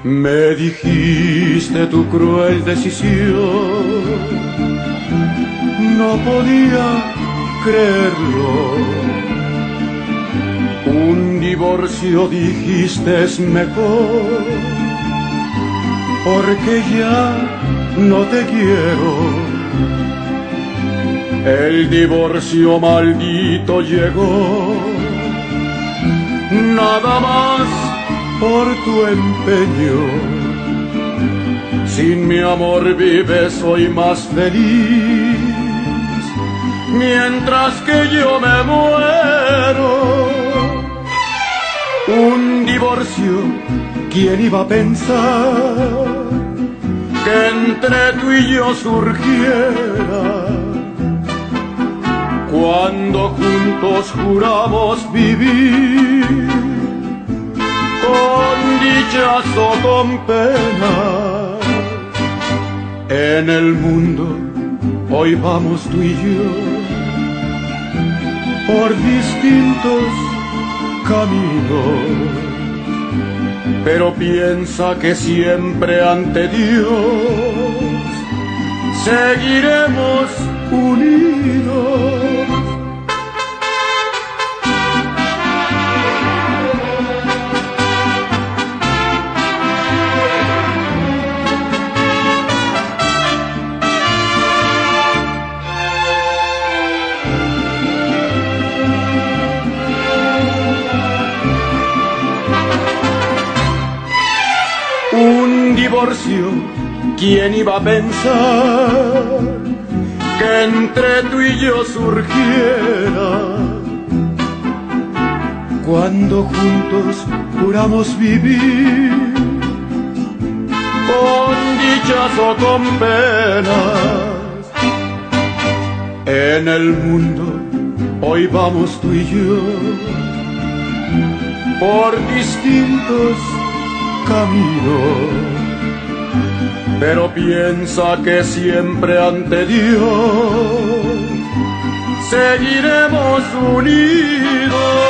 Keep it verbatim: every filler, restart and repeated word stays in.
Me dijiste tu cruel decisión, no podía creerlo. Un divorcio dijiste es mejor, porque ya no te quiero. El divorcio maldito llegó, nada más por tu empeño. Sin mi amor vives, soy más feliz, mientras que yo me muero. Un divorcio, ¿quién iba a pensar que entre tú y yo surgiera? Cuando juntos juramos vivir, con dichas o con penas. En el mundo hoy vamos tú y yo por distintos caminos, pero piensa que siempre ante Dios seguiremos unidos. Un divorcio, ¿quién iba a pensar que entre tú y yo surgiera? Cuando juntos juramos vivir, con dichas o con penas. En el mundo hoy vamos tú y yo por distintos caminos, pero piensa que siempre ante Dios seguiremos unidos.